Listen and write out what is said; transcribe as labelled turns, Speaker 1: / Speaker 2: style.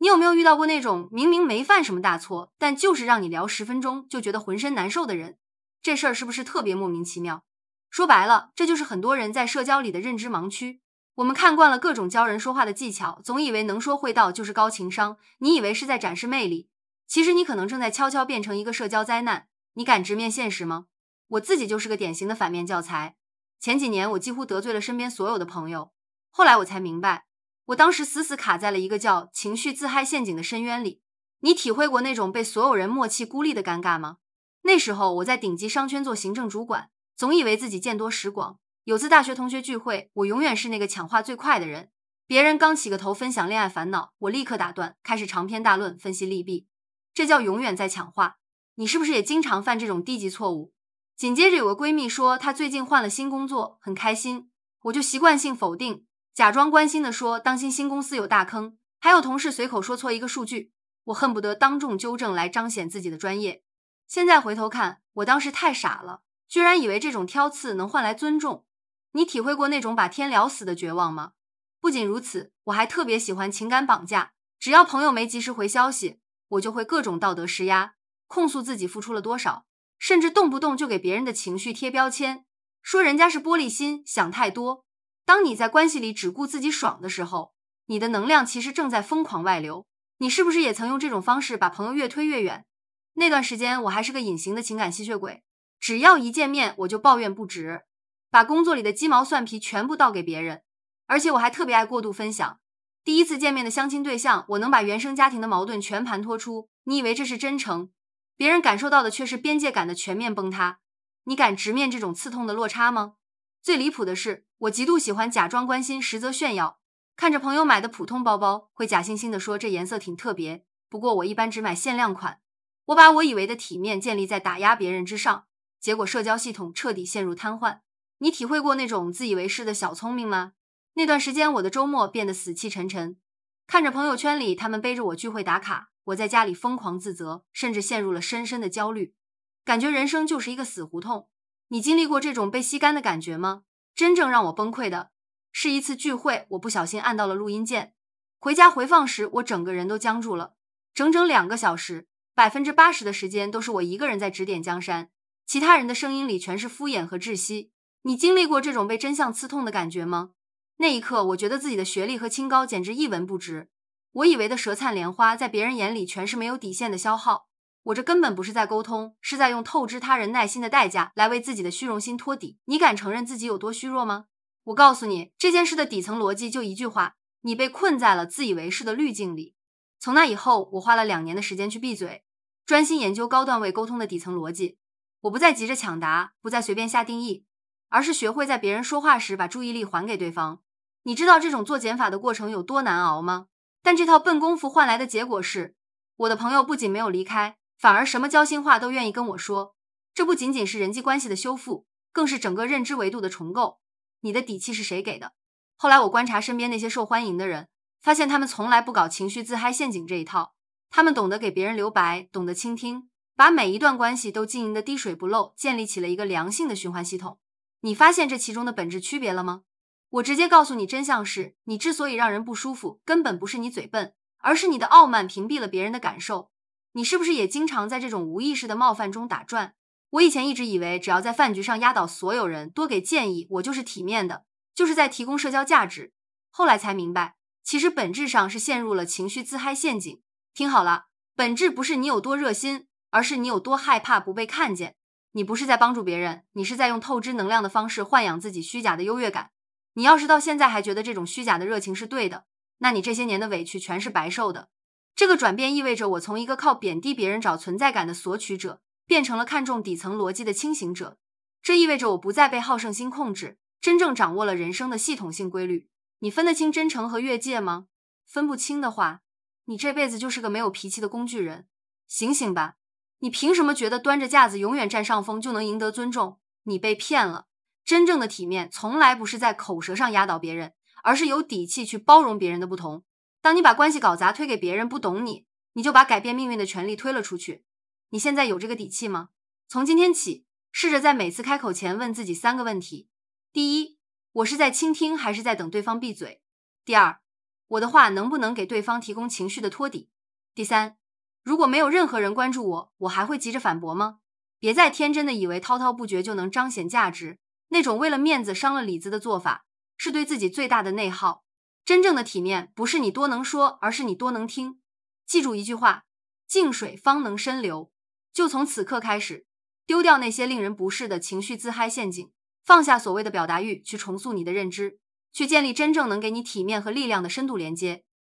Speaker 1: 有没有遇到过那种明明没犯什么大错，但就是让你聊10分钟就觉得浑身难受的人？这事儿是不是特别莫名其妙？说白了，这就是很多人在社交里的认知盲区。我们看惯了各种教人说话的技巧，总以为能说会道就是高情商，你以为是在展示魅力，其实你可能正在悄悄变成一个社交灾难。你敢直面现实吗？我自己就是个典型的反面教材。前几年我几乎得罪了身边所有的朋友，后来我才明白，我当时死死卡在了一个叫情绪自嗨陷阱的深渊里。你体会过那种被所有人默契孤立的尴尬吗？那时候我在顶级商圈做行政主管，总以为自己见多识广。有次大学同学聚会，我永远是那个抢话最快的人。别人刚起个头分享恋爱烦恼，我立刻打断，开始长篇大论分析利弊。这叫永远在抢话。你是不是也经常犯这种低级错误？紧接着有个闺蜜说她最近换了新工作，很开心，我就习惯性否定，假装关心地说当心新公司有大坑。还有同事随口说错一个数据，我恨不得当众纠正来彰显自己的专业。现在回头看，我当时太傻了，居然以为这种挑刺能换来尊重。你体会过那种把天聊死的绝望吗？不仅如此，我还特别喜欢情感绑架，只要朋友没及时回消息，我就会各种道德施压，控诉自己付出了多少，甚至动不动就给别人的情绪贴标签，说人家是玻璃心，想太多。当你在关系里只顾自己爽的时候，你的能量其实正在疯狂外流。你是不是也曾用这种方式把朋友越推越远？那段时间我还是个隐形的情感吸血鬼，只要一见面我就抱怨不止，把工作里的鸡毛蒜皮全部倒给别人，而且我还特别爱过度分享。第一次见面的相亲对象，我能把原生家庭的矛盾全盘托出，你以为这是真诚？别人感受到的却是边界感的全面崩塌。你敢直面这种刺痛的落差吗？最离谱的是，我极度喜欢假装关心实则炫耀，看着朋友买的普通包包，会假惺惺地说这颜色挺特别，不过我一般只买限量款。我把我以为的体面建立在打压别人之上，结果社交系统彻底陷入瘫痪。你体会过那种自以为是的小聪明吗？那段时间我的周末变得死气沉沉，看着朋友圈里他们背着我聚会打卡，我在家里疯狂自责，甚至陷入了深深的焦虑，感觉人生就是一个死胡同。你经历过这种被吸干的感觉吗？真正让我崩溃的是一次聚会，我不小心按到了录音键，回家回放时我整个人都僵住了，整整2个小时，80%的时间都是我一个人在指点江山，其他人的声音里全是敷衍和窒息。你经历过这种被真相刺痛的感觉吗？那一刻我觉得自己的学历和清高简直一文不值，我以为的舌灿莲花在别人眼里全是没有底线的消耗。我这根本不是在沟通，是在用透支他人耐心的代价来为自己的虚荣心托底。你敢承认自己有多虚弱吗？我告诉你，这件事的底层逻辑就一句话，你被困在了自以为是的滤镜里。从那以后，我花了2年的时间去闭嘴，专心研究高段位沟通的底层逻辑。我不再急着抢答，不再随便下定义，而是学会在别人说话时把注意力还给对方。你知道这种做减法的过程有多难熬吗？但这套笨功夫换来的结果是，我的朋友不仅没有离开，反而什么交心话都愿意跟我说。这不仅仅是人际关系的修复，更是整个认知维度的重构。你的底气是谁给的？后来我观察身边那些受欢迎的人，发现他们从来不搞情绪自嗨陷阱这一套，他们懂得给别人留白，懂得倾听，把每一段关系都经营得滴水不漏，建立起了一个良性的循环系统。你发现这其中的本质区别了吗？我直接告诉你真相是，你之所以让人不舒服，根本不是你嘴笨，而是你的傲慢屏蔽了别人的感受。你是不是也经常在这种无意识的冒犯中打转？我以前一直以为只要在饭局上压倒所有人，多给建议，我就是体面的，就是在提供社交价值。后来才明白，其实本质上是陷入了情绪自嗨陷阱。听好了，本质不是你有多热心，而是你有多害怕不被看见。你不是在帮助别人，你是在用透支能量的方式豢养自己虚假的优越感。你要是到现在还觉得这种虚假的热情是对的，那你这些年的委屈全是白受的。这个转变意味着我从一个靠贬低别人找存在感的索取者，变成了看重底层逻辑的清醒者。这意味着我不再被好胜心控制，真正掌握了人生的系统性规律。你分得清真诚和越界吗？分不清的话，你这辈子就是个没有脾气的工具人。醒醒吧，你凭什么觉得端着架子永远占上风就能赢得尊重？你被骗了。真正的体面从来不是在口舌上压倒别人，而是有底气去包容别人的不同。当你把关系搞砸推给别人不懂你，你就把改变命运的权利推了出去。你现在有这个底气吗？从今天起，试着在每次开口前问自己3个问题。第一，我是在倾听还是在等对方闭嘴？第二， 我的话能不能给对方提供情绪的托底？第三，如果没有任何人关注我，我还会急着反驳吗？别再天真的以为滔滔不绝就能彰显价值，那种为了面子伤了里子的做法，是对自己最大的内耗。真正的体面不是你多能说，而是你多能听。记住一句话，静水方能深流。就从此刻开始，丢掉那些令人不适的情绪自嗨陷阱，放下所谓的表达欲，去重塑你的认知，去建立真正能给你体面和力量的深度连接。